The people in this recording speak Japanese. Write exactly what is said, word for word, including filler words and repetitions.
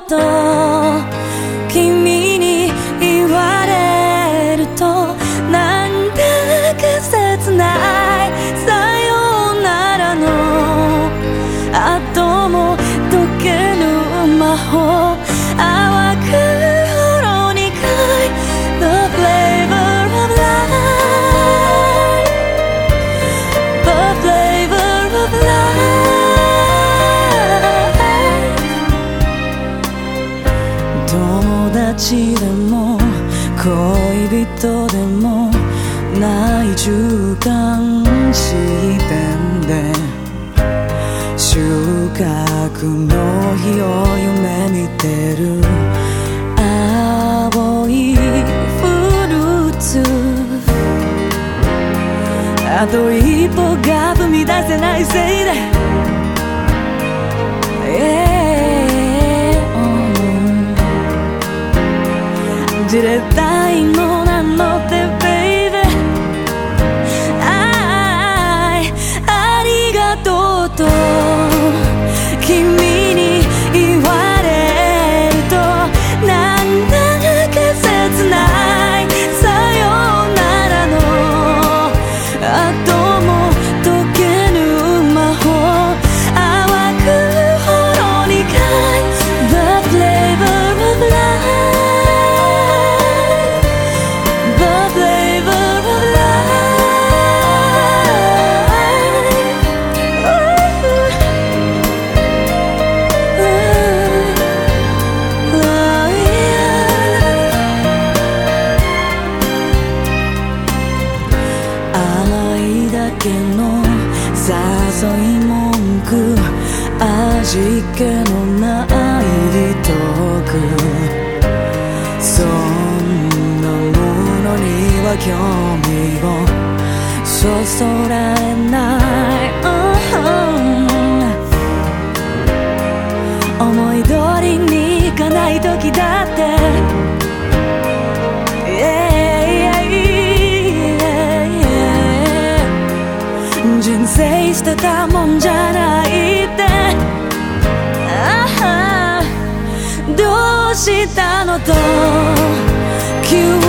と君に言われるとなんだか切ないさようならの後も解けぬ魔法淡くほろ苦い The flavor of life The flavor of life 友達でも恋人でもない中間地点で収穫の日を夢見てる青いフルーツあと一歩が踏み出せないせいで、yeah, oh. じれったいのなのって baby ありがとうと君に言われるとなんだか切ないさようならの後も解けぬ魔法淡くほろ苦い The flavor of life The flavor of life誘い文句味気のないトークそんなものには興味をそそられない、uh-huh. 思い通りにいかない時だって、yeah, yeah, yeah. 人生捨てたもんじゃないって、ああどうしたのと急